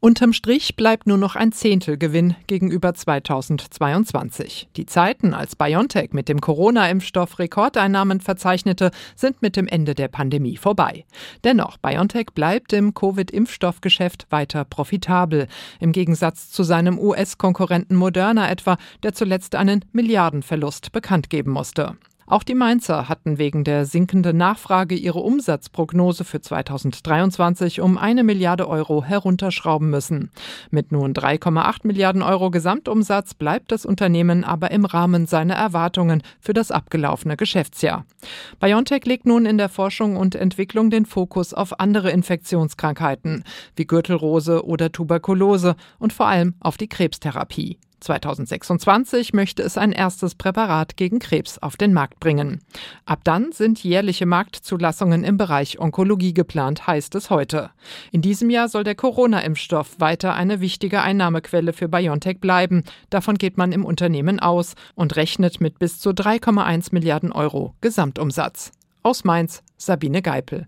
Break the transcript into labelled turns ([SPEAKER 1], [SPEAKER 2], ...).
[SPEAKER 1] Unterm Strich bleibt nur noch ein Zehntel Gewinn gegenüber 2022. Die Zeiten, als BioNTech mit dem Corona-Impfstoff Rekordeinnahmen verzeichnete, sind mit dem Ende der Pandemie vorbei. Dennoch, BioNTech bleibt im Covid-Impfstoffgeschäft weiter profitabel. Im Gegensatz zu seinem US-Konkurrenten Moderna etwa, der zuletzt einen Milliardenverlust bekannt geben musste. Auch die Mainzer hatten wegen der sinkenden Nachfrage ihre Umsatzprognose für 2023 um 1 Milliarde Euro herunterschrauben müssen. Mit nun 3,8 Milliarden Euro Gesamtumsatz bleibt das Unternehmen aber im Rahmen seiner Erwartungen für das abgelaufene Geschäftsjahr. BioNTech legt nun in der Forschung und Entwicklung den Fokus auf andere Infektionskrankheiten wie Gürtelrose oder Tuberkulose und vor allem auf die Krebstherapie. 2026 möchte es ein erstes Präparat gegen Krebs auf den Markt bringen. Ab dann sind jährliche Marktzulassungen im Bereich Onkologie geplant, heißt es heute. In diesem Jahr soll der Corona-Impfstoff weiter eine wichtige Einnahmequelle für BioNTech bleiben. Davon geht man im Unternehmen aus und rechnet mit bis zu 3,1 Milliarden Euro Gesamtumsatz. Aus Mainz, Sabine Geipel.